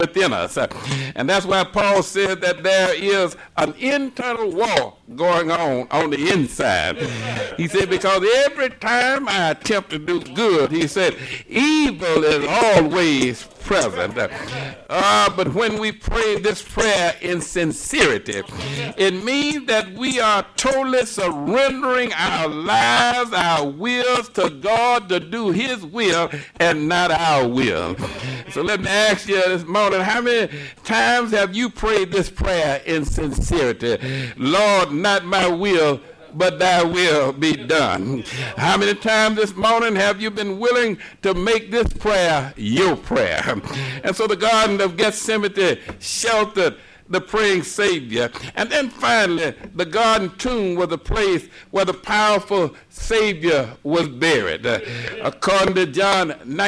within us. And that's why Paul said that there is an internal war going on the inside. He said, because every time I attempt to do good, he said, evil is always present. But when we pray this prayer in sincerity, it means that we are totally surrendering our lives, our wills to God to do his will and not our will. So let me ask you this morning, how many times have you prayed this prayer in sincerity? Lord, not my will, but thy will be done. How many times this morning have you been willing to make this prayer your prayer? And so the Garden of Gethsemane sheltered the praying Savior. And then finally, the garden tomb was the place where the powerful Savior was buried. According to John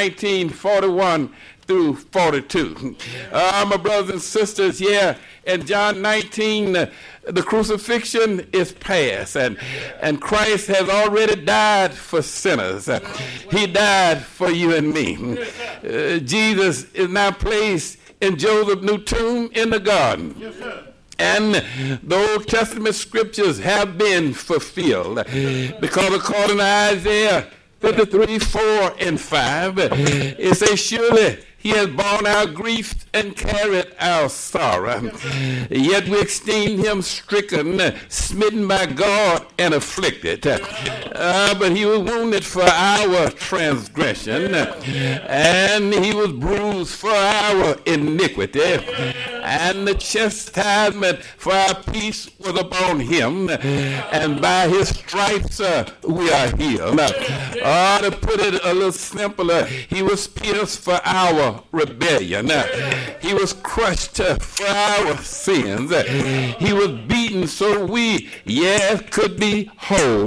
19:41 through 42. My brothers and sisters, in John 19, the crucifixion is past, and Christ has already died for sinners. He died for you and me. Jesus is now placed in Joseph's new tomb in the garden. Yes, sir. And the Old Testament scriptures have been fulfilled, because according to Isaiah 53:4-5, it says, surely he has borne our grief and carried our sorrow. Yet we esteemed him stricken, smitten by God, and afflicted. But he was wounded for our transgression, and he was bruised for our iniquity. And the chastisement for our peace was upon him, and by his stripes we are healed. To put it a little simpler, he was pierced for our rebellion. He was crushed for our sins. He was beaten so we, could be whole.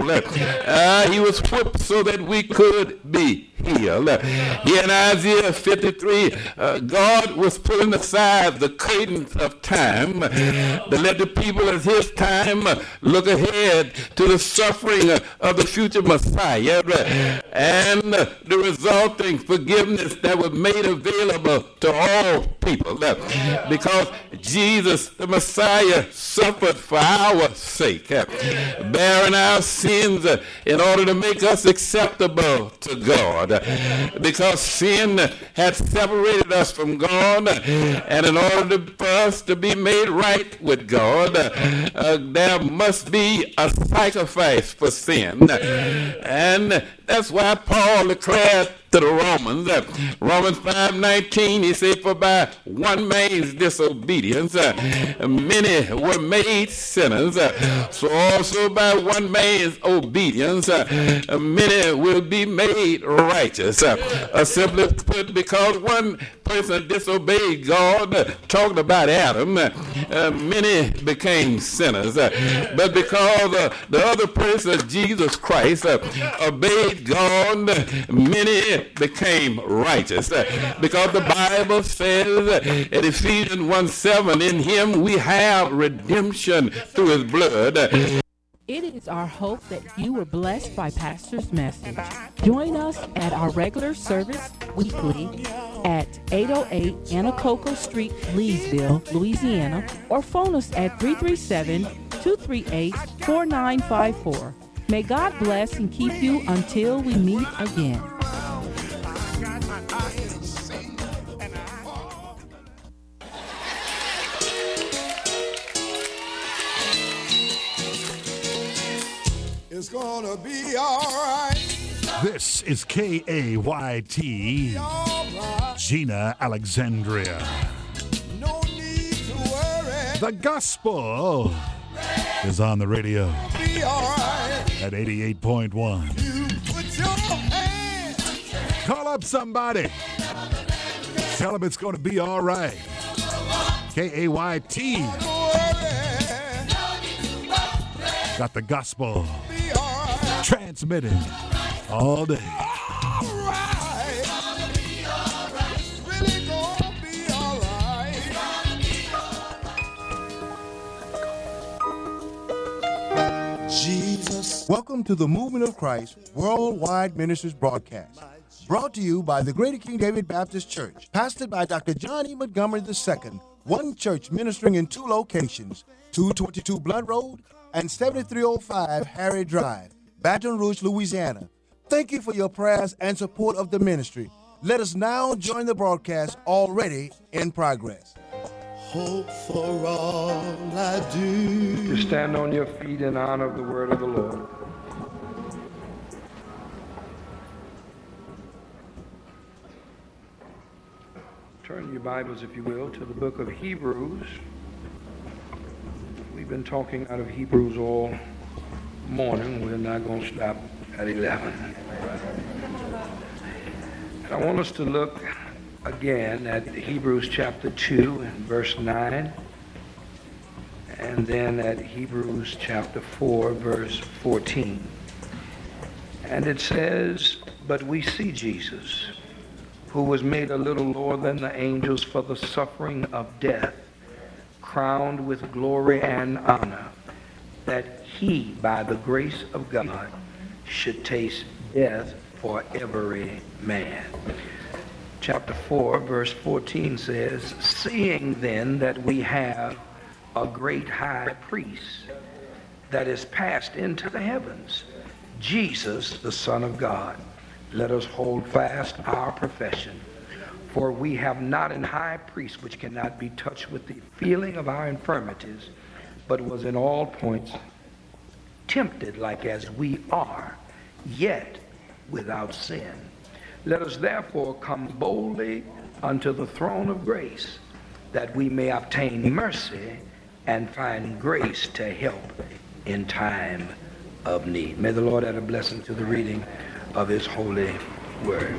He was whipped so that we could be healed. Here in Isaiah 53, God was pulling aside the curtains of time to let the people of his time look ahead to the suffering of the future Messiah and the resulting forgiveness that was made available to all people, because Jesus, the Messiah, suffered for our sake, bearing our sins in order to make us acceptable to God, because sin had separated us from God, and in order for us to be made right with God, there must be a sacrifice for sin. And that's why Paul declared to the Romans, Romans 5:19, he said, for by one man's disobedience many were made sinners, so also by one man's obedience many will be made righteous. Simply put, because one person disobeyed God, talking about Adam, many became sinners. But because the other person, Jesus Christ, obeyed God, many became righteous. Because the Bible says in Ephesians 1:7, in him we have redemption through his blood. It is our hope that you were blessed by Pastor's message. Join us at our regular service weekly at 808 Anacoco Street, Leesville, Louisiana, or phone us at 337-238-4954. May God bless and keep you until we meet again. It's gonna be all right. This is KAYT, Gina Alexandria. No need to worry. The gospel is on the radio Be all right. at 88.1. You put your hand. Call up somebody. Tell them it's going to be all right. KAYT. Don't worry. Got the gospel Be all right. transmitting all day. All right. It's really gonna be all right. Jesus. Welcome to the Movement of Christ Worldwide Ministries broadcast. Brought to you by the Greater King David Baptist Church, pastored by Dr. John E. Montgomery II. One church ministering in two locations, 222 Blunt Road and 7305 Harry Drive, Baton Rouge, Louisiana. Thank you for your prayers and support of the ministry. Let us now join the broadcast already in progress. Hope for all I do. You stand on your feet in honor of the word of the Lord. Turn your Bibles, if you will, to the book of Hebrews. We've been talking out of Hebrews all morning. We're not going to stop at 11. And I want us to look again at Hebrews chapter 2 and verse 9, and then at Hebrews chapter 4, verse 14. And it says, "But we see Jesus, who was made a little lower than the angels for the suffering of death, crowned with glory and honor, that he, by the grace of God, should taste death for every man." Chapter 4, verse 14 says, "Seeing then that we have a great high priest that is passed into the heavens, Jesus, the Son of God, let us hold fast our profession. For we have not an high priest which cannot be touched with the feeling of our infirmities, but was in all points tempted like as we are, yet without sin. Let us therefore come boldly unto the throne of grace, that we may obtain mercy and find grace to help in time of need." May the Lord add a blessing to the reading of his holy word.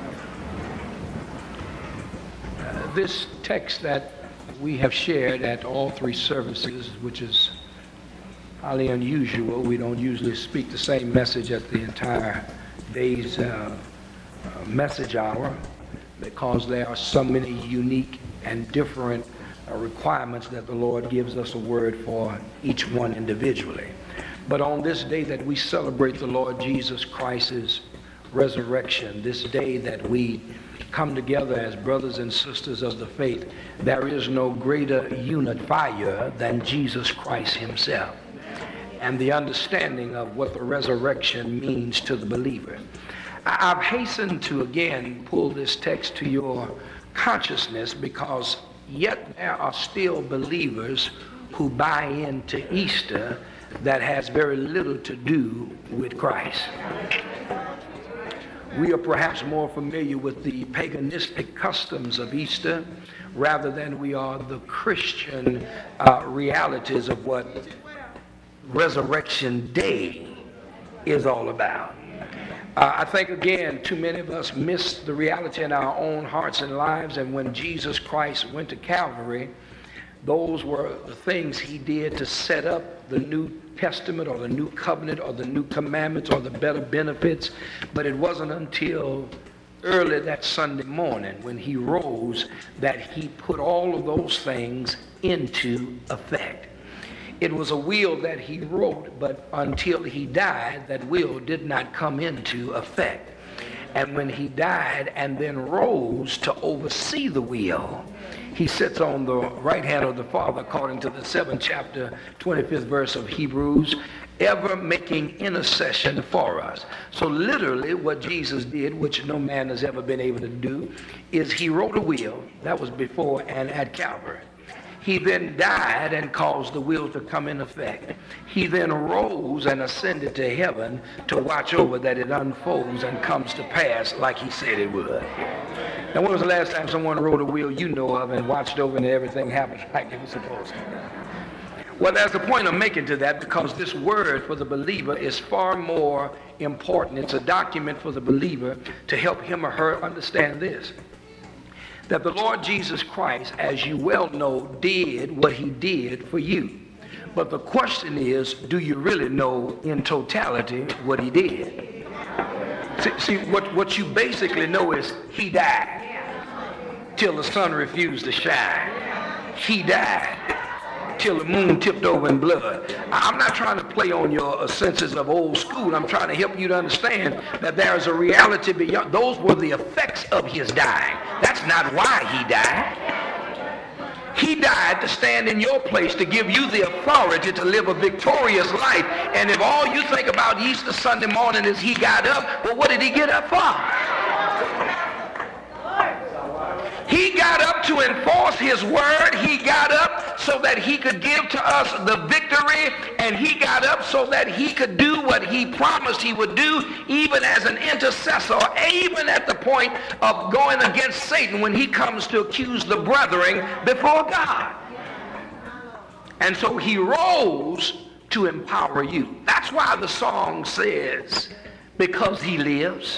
This text that we have shared at all three services, which is highly unusual. We don't usually speak the same message at the entire day's message hour, because there are so many unique and different requirements that the Lord gives us a word for each one individually. But on this day that we celebrate the Lord Jesus Christ's resurrection, this day that we come together as brothers and sisters of the faith, there is no greater unifier than Jesus Christ himself, and the understanding of what the resurrection means to the believer. I've hastened to again pull this text to your consciousness, because yet there are still believers who buy into Easter that has very little to do with Christ. We are perhaps more familiar with the paganistic customs of Easter rather than we are the Christian realities of what Resurrection Day is all about. I think, again, too many of us miss the reality in our own hearts and lives. And when Jesus Christ went to Calvary, those were the things he did to set up the New Testament or the New Covenant or the New Commandments or the better benefits. But it wasn't until early that Sunday morning when he rose that he put all of those things into effect. It was a will that he wrote, but until he died, that will did not come into effect. And when he died and then rose to oversee the will, he sits on the right hand of the Father, according to the 7th chapter, 25th verse of Hebrews, ever making intercession for us. So literally what Jesus did, which no man has ever been able to do, is he wrote a will that was before and at Calvary. He then died and caused the will to come in effect. He then rose and ascended to heaven to watch over that it unfolds and comes to pass like he said it would. Now, when was the last time someone wrote a will you know of and watched over and everything happened like it was supposed to? Well, there's a point I'm making to that, because this word for the believer is far more important. It's a document for the believer to help him or her understand this: that the Lord Jesus Christ, as you well know, did what he did for you. But the question is, do you really know in totality what he did? See, what you basically know is he died till the sun refused to shine. He died till the moon tipped over in blood. I'm not trying to play on your senses of old school. I'm trying to help you to understand that there is a reality beyond. Those were the effects of his dying. That's not why he died. He died to stand in your place, to give you the authority to live a victorious life. And if all you think about Easter Sunday morning is he got up, well, what did he get up for? He got up to enforce his word. He got up so that he could give to us the victory. And he got up so that he could do what he promised he would do, even as an intercessor, even at the point of going against Satan when he comes to accuse the brethren before God. And so he rose to empower you. That's why the song says, because he lives,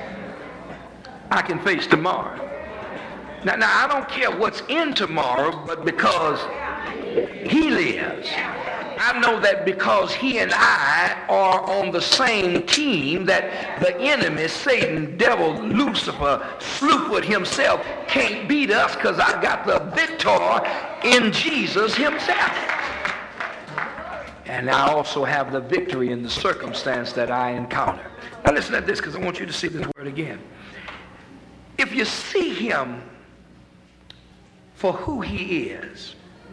I can face tomorrow. Now, I don't care what's in tomorrow, but because he lives, I know that because he and I are on the same team, that the enemy, Satan, devil, Lucifer, Slewfoot himself can't beat us, because I got the victor in Jesus himself. And I also have the victory in the circumstance that I encounter. Now listen to this, because I want you to see this word again. If you see him for who he is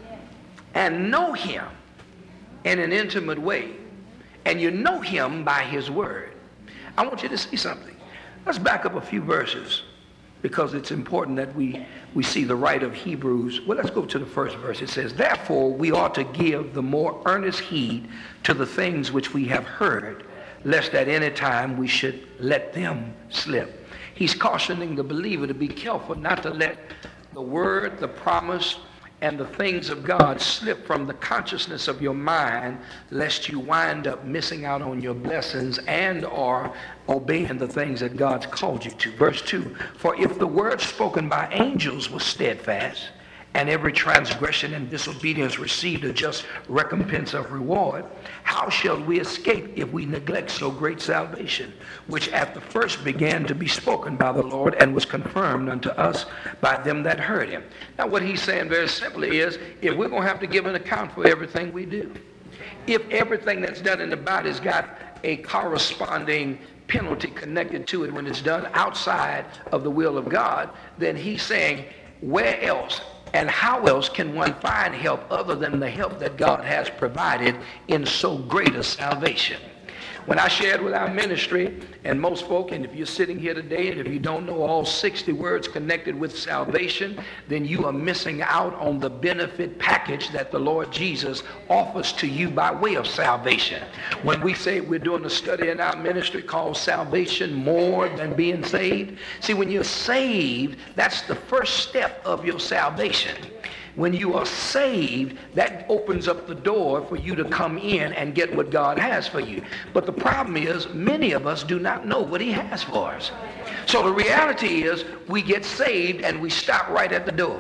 and know him in an intimate way, and you know him by his word, I want you to see something. Let's back up a few verses, because it's important that we see the writer of Hebrews. Well, let's go to the first verse. It says, therefore we ought to give the more earnest heed to the things which we have heard, lest at any time we should let them slip. He's cautioning the believer to be careful not to let the word, the promise, and the things of God slip from the consciousness of your mind, lest you wind up missing out on your blessings and or obeying the things that God's called you to. Verse 2, for if the word spoken by angels was steadfast, and every transgression and disobedience received a just recompense of reward, how shall we escape if we neglect so great salvation, which at the first began to be spoken by the Lord and was confirmed unto us by them that heard him? Now what he's saying very simply is, if we're going to have to give an account for everything we do, if everything that's done in the body's got a corresponding penalty connected to it when it's done outside of the will of God, then he's saying, where else and how else can one find help other than the help that God has provided in so great a salvation? When I shared with our ministry, and most folk, and if you're sitting here today and if you don't know all 60 words connected with salvation, then you are missing out on the benefit package that the Lord Jesus offers to you by way of salvation. When we say we're doing a study in our ministry called Salvation More Than Being Saved, see, when you're saved, that's the first step of your salvation. When you are saved, that opens up the door for you to come in and get what God has for you. But the problem is, many of us do not know what he has for us. So the reality is, we get saved and we stop right at the door.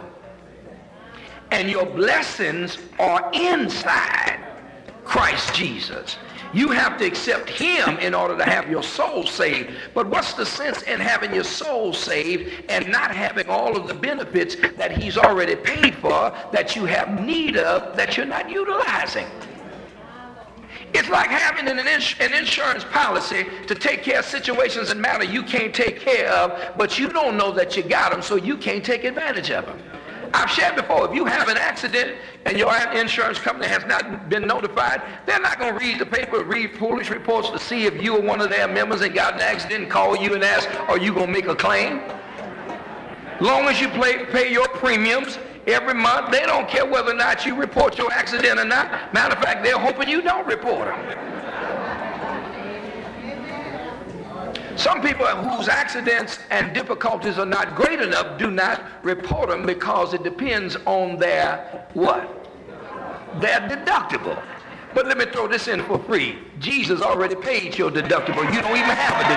And your blessings are inside Christ Jesus. You have to accept him in order to have your soul saved. But what's the sense in having your soul saved and not having all of the benefits that he's already paid for, that you have need of, that you're not utilizing? It's like having an insurance policy to take care of situations and matters you can't take care of, but you don't know that you got them, so you can't take advantage of them. I've shared before, if you have an accident and your insurance company has not been notified, they're not going to read the paper, read police reports to see if you or one of their members and got an accident and call you and ask, are you going to make a claim? Long as you pay your premiums every month, they don't care whether or not you report your accident or not. Matter of fact, they're hoping you don't report them. Some people whose accidents and difficulties are not great enough do not report them because it depends on their what? Their deductible. But let me throw this in for free. Jesus already paid your deductible. You don't even have a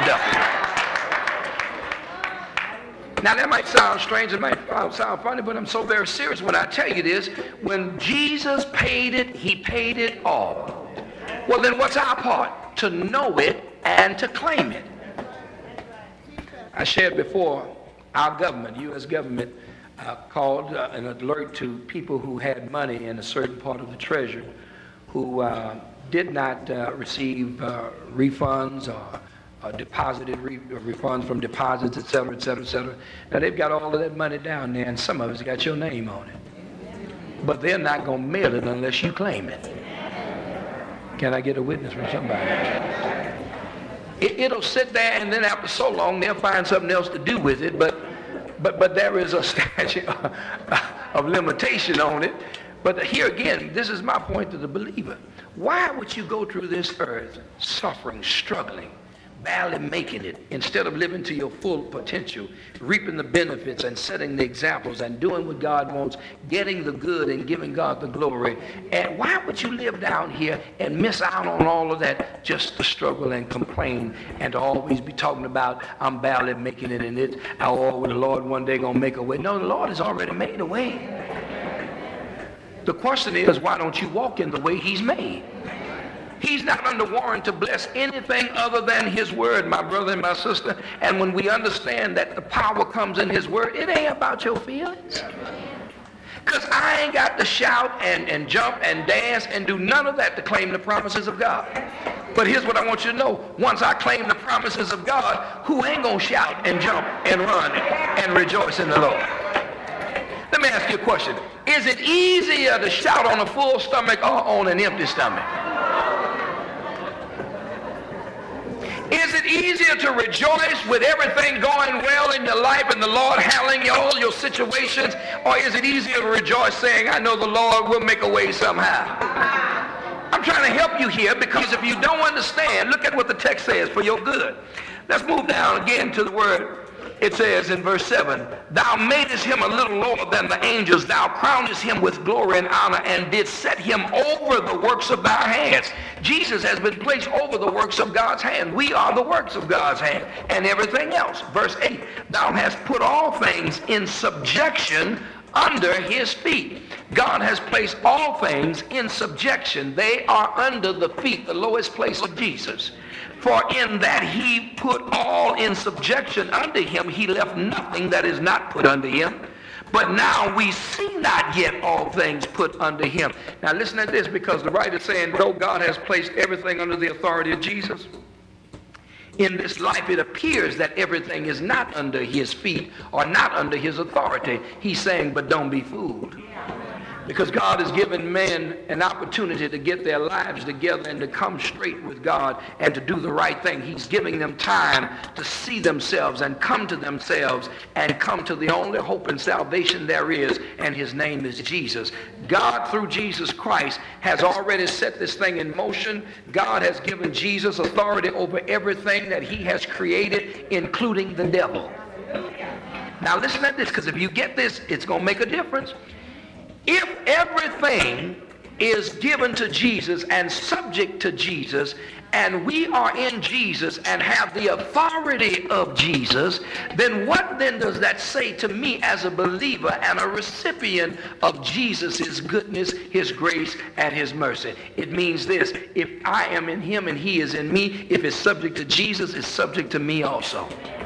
deductible. Now that might sound strange, it might sound funny, but I'm so very serious when I tell you this. When Jesus paid it, he paid it all. Well, then what's our part? To know it and to claim it. I shared before, our government, U.S. government, called an alert to people who had money in a certain part of the treasury who did not receive refunds or deposited refunds from deposits, et cetera, et cetera, et cetera. Now, they've got all of that money down there, and some of it's got your name on it. But they're not going to mail it unless you claim it. Can I get a witness from somebody? It'll sit there, and then after so long, they'll find something else to do with it, but there is a statute of limitation on it. But here again, this is my point to the believer. Why would you go through this earth suffering, struggling, barely making it, instead of living to your full potential, reaping the benefits and setting the examples and doing what God wants, getting the good and giving God the glory? And why would you live down here and miss out on all of that just to struggle and complain and to always be talking about, I'm barely making it, and the Lord one day gonna make a way? No, the Lord has already made a way. The question is, why don't you walk in the way he's made? He's not under warrant to bless anything other than his word, my brother and my sister. And when we understand that the power comes in his word, it ain't about your feelings. Because I ain't got to shout and jump and dance and do none of that to claim the promises of God. But here's what I want you to know. Once I claim the promises of God, who ain't going to shout and jump and run and rejoice in the Lord? Let me ask you a question. Is it easier to shout on a full stomach or on an empty stomach? Is it easier to rejoice with everything going well in your life and the Lord handling all your situations? Or is it easier to rejoice saying, I know the Lord will make a way somehow? I'm trying to help you here, because if you don't understand, look at what the text says for your good. Let's move down again to the word. It says in verse 7, thou madest him a little lower than the angels. Thou crownest him with glory and honor, and did set him over the works of thy hands. Jesus has been placed over the works of God's hand. We are the works of God's hand and everything else. Verse 8, thou hast put all things in subjection under his feet. God has placed all things in subjection. They are under the feet, the lowest place of Jesus. For in that he put all in subjection under him, he left nothing that is not put under him. But now we see not yet all things put under him. Now listen to this, because the writer is saying, though God has placed everything under the authority of Jesus, in this life it appears that everything is not under his feet or not under his authority. He's saying, but don't be fooled. Because God has given men an opportunity to get their lives together and to come straight with God and to do the right thing. He's giving them time to see themselves and come to themselves and come to the only hope and salvation there is, and his name is Jesus. God, through Jesus Christ, has already set this thing in motion. God has given Jesus authority over everything that he has created, including the devil. Now listen to this, because if you get this, it's going to make a difference. If everything is given to Jesus and subject to Jesus, and we are in Jesus and have the authority of Jesus, then what then does that say to me as a believer and a recipient of Jesus' goodness, his grace, and his mercy? It means this: if I am in him and he is in me, if it's subject to Jesus, it's subject to me also.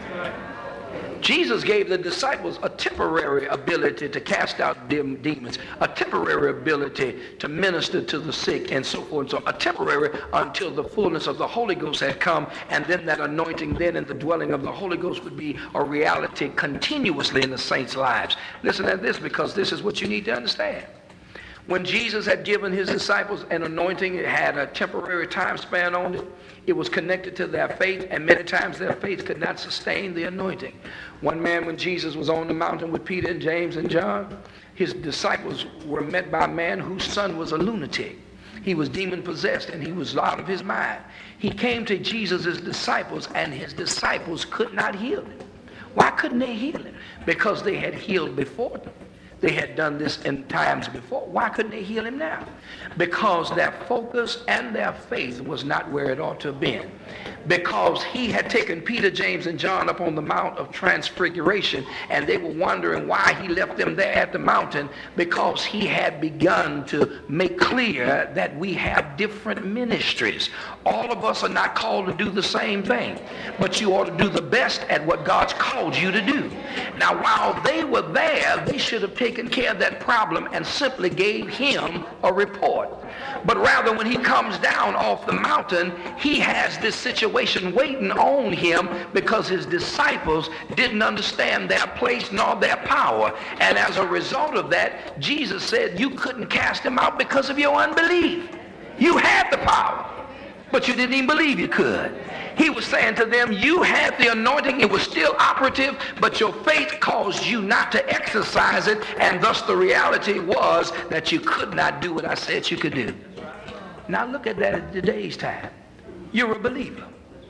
Jesus gave the disciples a temporary ability to cast out demons, a temporary ability to minister to the sick, and so forth and so on. A temporary until the fullness of the Holy Ghost had come, and then that anointing then and the dwelling of the Holy Ghost would be a reality continuously in the saints' lives. Listen to this, because this is what you need to understand. When Jesus had given his disciples an anointing, it had a temporary time span on it. It was connected to their faith, and many times their faith could not sustain the anointing. One man, when Jesus was on the mountain with Peter and James and John, his disciples were met by a man whose son was a lunatic. He was demon-possessed, and he was out of his mind. He came to Jesus' disciples, and his disciples could not heal him. Why couldn't they heal him? Because they had healed before them. They had done this in times before. Why couldn't they heal him now? Because their focus and their faith was not where it ought to have been. Because he had taken Peter, James, and John up on the Mount of Transfiguration, and they were wondering why he left them there at the mountain, because he had begun to make clear that we have different ministries. All of us are not called to do the same thing, but you ought to do the best at what God's called you to do. Now, while they were there, they should have taken care of that problem and simply gave him a report. But rather, when he comes down off the mountain, he has this situation waiting on him because his disciples didn't understand their place nor their power. And as a result of that, Jesus said you couldn't cast him out because of your unbelief. You had the power, but you didn't even believe you could. He was saying to them, you had the anointing, it was still operative, but your faith caused you not to exercise it, and thus the reality was that you could not do what I said you could do. Now look at that at today's time. You're a believer.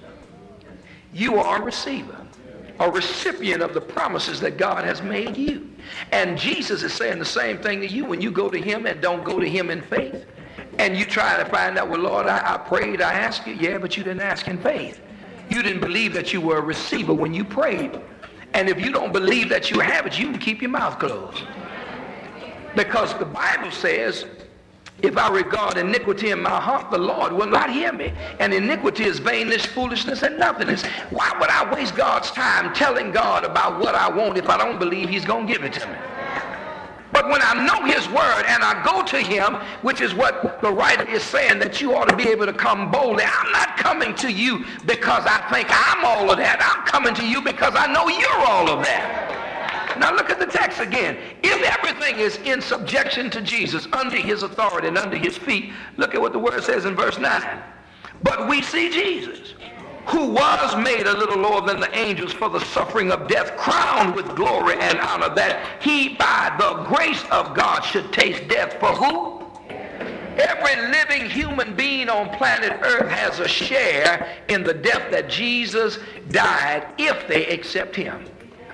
You are a receiver, a recipient of the promises that God has made you. And Jesus is saying the same thing to you when you go to him and don't go to him in faith. And you try to find out, well, Lord, I prayed, I asked you. Yeah, but you didn't ask in faith. You didn't believe that you were a receiver when you prayed. And if you don't believe that you have it, you can keep your mouth closed. Because the Bible says, if I regard iniquity in my heart, the Lord will not hear me. And iniquity is vainness, foolishness, and nothingness. Why would I waste God's time telling God about what I want if I don't believe he's going to give it to me? But when I know his word and I go to him, which is what the writer is saying, that you ought to be able to come boldly. I'm not coming to you because I think I'm all of that. I'm coming to you because I know you're all of that. Now look at the text again. If everything is in subjection to Jesus, under his authority and under his feet, look at what the word says in verse 9. But we see Jesus, who was made a little lower than the angels for the suffering of death, crowned with glory and honor, that he by the grace of God should taste death for who? Every living human being on planet Earth has a share in the death that Jesus died if they accept him.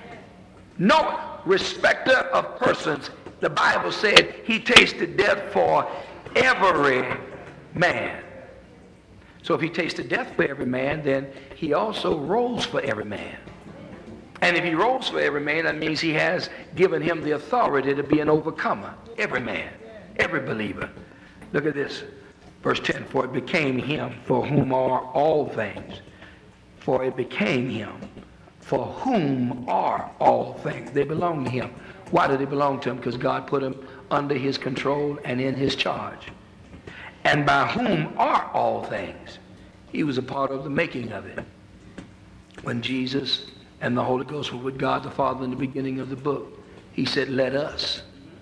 No respecter of persons. The Bible said he tasted death for every man. So if he tasted death for every man, then he also rose for every man. And if he rose for every man, that means he has given him the authority to be an overcomer. Every man, every believer. Look at this. Verse 10, for it became him for whom are all things. For it became him for whom are all things. They belong to him. Why do they belong to him? Because God put them under his control and in his charge. And by whom are all things. He was a part of the making of it. When Jesus and the Holy Ghost were with God the Father in the beginning of the book, he said, let us,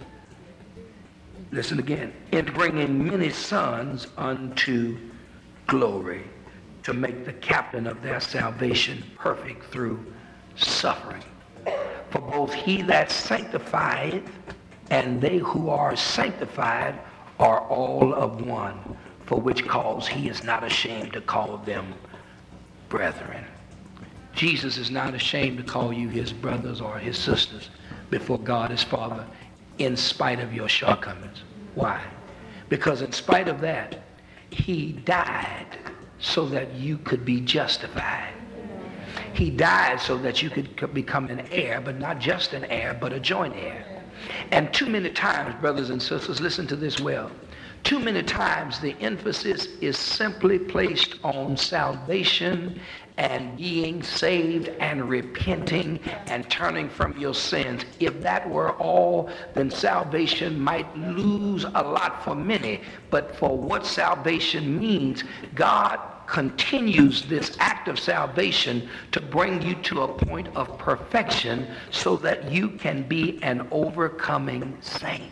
listen again, in bringing many sons unto glory, to make the captain of their salvation perfect through suffering. For both he that sanctified and they who are sanctified are all of one, for which cause he is not ashamed to call them brethren. Jesus is not ashamed to call you his brothers or his sisters before God his Father, in spite of your shortcomings. Why? Because in spite of that, he died so that you could be justified. He died so that you could become an heir, but not just an heir, but a joint heir. And too many times, brothers and sisters, listen to this well. Too many times the emphasis is simply placed on salvation and being saved and repenting and turning from your sins. If that were all, then salvation might lose a lot for many. But for what salvation means, God continues this act of salvation to bring you to a point of perfection so that you can be an overcoming saint.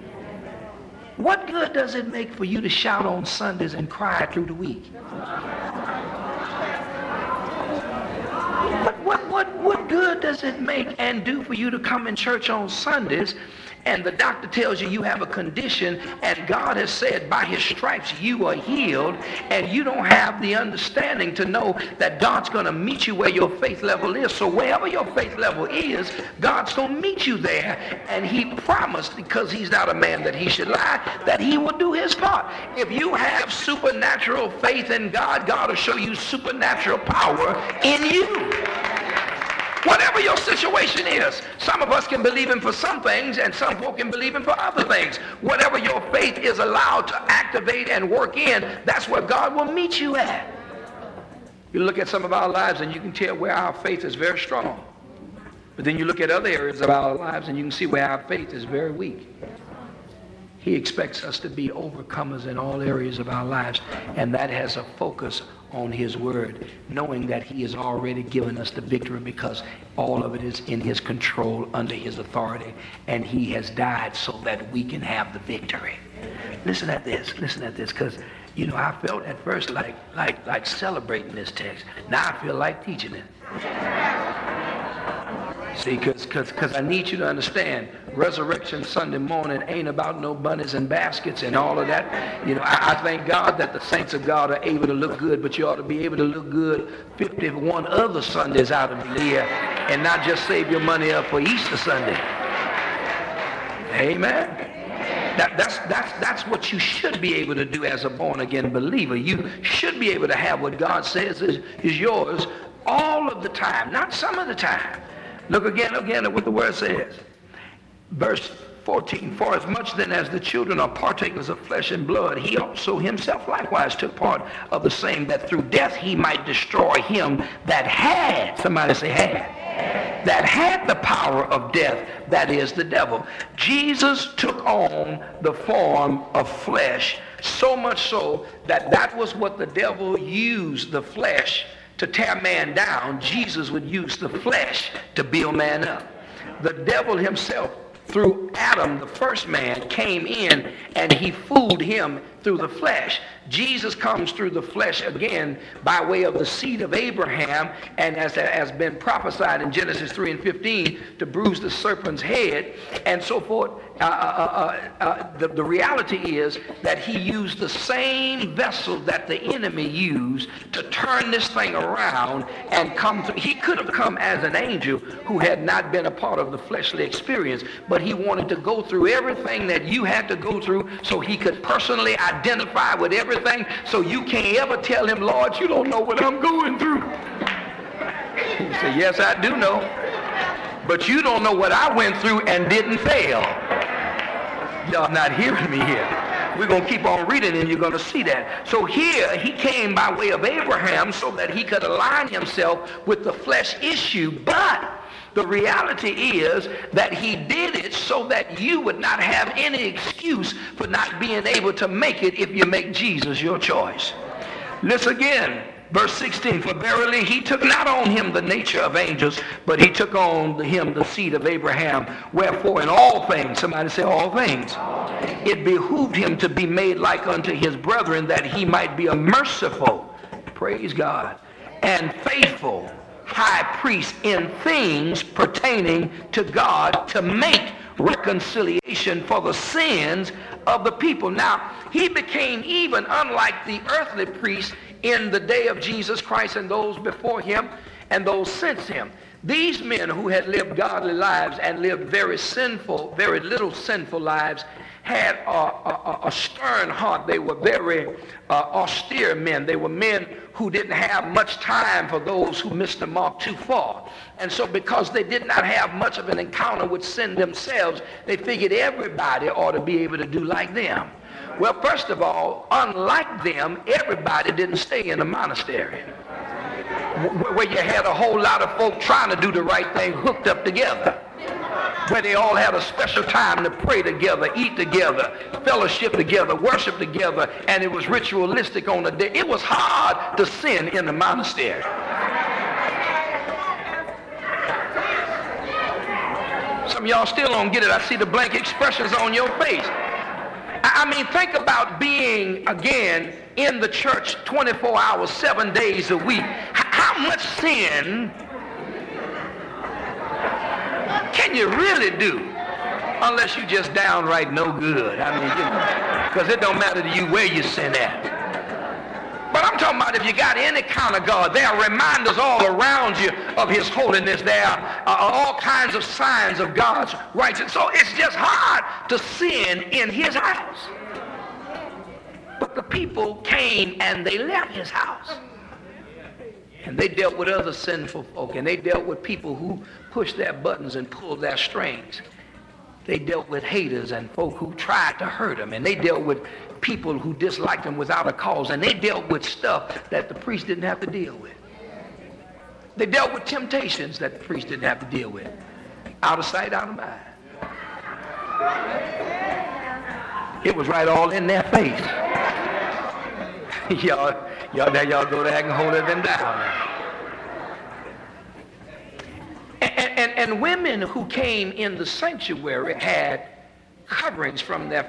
What good does it make for you to shout on Sundays and cry through the week? What good does it make and do for you to come in church on Sundays and the doctor tells you you have a condition, and God has said by his stripes you are healed, and you don't have the understanding to know that God's going to meet you where your faith level is. So wherever your faith level is, God's going to meet you there. And he promised, because he's not a man that he should lie, that he will do his part. If you have supernatural faith in God, God will show you supernatural power in you. Whatever your situation is. Some of us can believe him for some things, and some folk can believe him for other things. Whatever your faith is allowed to activate and work in, that's where God will meet you at. You look at some of our lives and you can tell where our faith is very strong. But then you look at other areas of our lives and you can see where our faith is very weak. He expects us to be overcomers in all areas of our lives, and that has a focus on his word, knowing that he has already given us the victory because all of it is in his control, under his authority, and he has died so that we can have the victory. Listen at this, because I felt at first like celebrating this text. Now I feel like teaching it. See, because I need you to understand, Resurrection Sunday morning ain't about no bunnies and baskets and all of that. I thank God that the saints of God are able to look good, but you ought to be able to look good 51 other Sundays out of the year and not just save your money up for Easter Sunday. Amen. That's what you should be able to do as a born-again believer. You should be able to have what God says is yours all of the time, not some of the time. Look again at what the word says. Verse 14, for as much then as the children are partakers of flesh and blood, he also himself likewise took part of the same, that through death he might destroy him that had, somebody say that had the power of death, that is the devil. Jesus took on the form of flesh, so much so that was what the devil used, the flesh, to tear man down. Jesus would use the flesh to build man up. The devil himself, through Adam, the first man, came in and he fooled him through the flesh. Jesus comes through the flesh again by way of the seed of Abraham, and as has been prophesied in Genesis 3 and 15, to bruise the serpent's head and so forth. The reality is that he used the same vessel that the enemy used to turn this thing around and come through. He could have come as an angel who had not been a part of the fleshly experience, but he wanted to go through everything that you had to go through so he could personally identify with everything, so you can't ever tell him, Lord, you don't know what I'm going through. He said, yes, I do know, but you don't know what I went through and didn't fail. Y'all not hearing me here. We're going to keep on reading and you're going to see that. So here he came by way of Abraham so that he could align himself with the flesh issue, but the reality is that he did it so that you would not have any excuse for not being able to make it if you make Jesus your choice. Listen again. Verse 16, for verily he took not on him the nature of angels, but he took on him the seed of Abraham. Wherefore in all things, somebody say all things, it behooved him to be made like unto his brethren, that he might be a merciful, praise God, and faithful high priest in things pertaining to God, to make reconciliation for the sins of the people. Now, he became even unlike the earthly priests in the day of Jesus Christ and those before him and those since him. These men who had lived godly lives and lived very little sinful lives had a stern heart. They were very austere men. They were men who didn't have much time for those who missed the mark too far. And so because they did not have much of an encounter with sin themselves, they figured everybody ought to be able to do like them. Well, first of all, unlike them, everybody didn't stay in a monastery where you had a whole lot of folk trying to do the right thing hooked up together, where they all had a special time to pray together, eat together, fellowship together, worship together, and it was ritualistic on the day. It was hard to sin in the monastery. Some of y'all still don't get it. I see the blank expressions on your face. I mean, think about being, again, in the church 24 hours, 7 days a week. How much sin can you really do Unless you just downright no good. I mean, because it don't matter to you where you sin at. But I'm talking about if you got any kind of God, there are reminders all around you of his holiness. There are all kinds of signs of God's righteousness. So it's just hard to sin in his house. But the people came and they left his house. And they dealt with other sinful folk. And they dealt with people who pushed their buttons and pulled their strings. They dealt with haters and folk who tried to hurt them. And they dealt with people who disliked them without a cause. And they dealt with stuff that the priest didn't have to deal with. They dealt with temptations that the priest didn't have to deal with. Out of sight, out of mind. It was right all in their face. Y'all go there and hold them down. And women who came in the sanctuary had coverings from their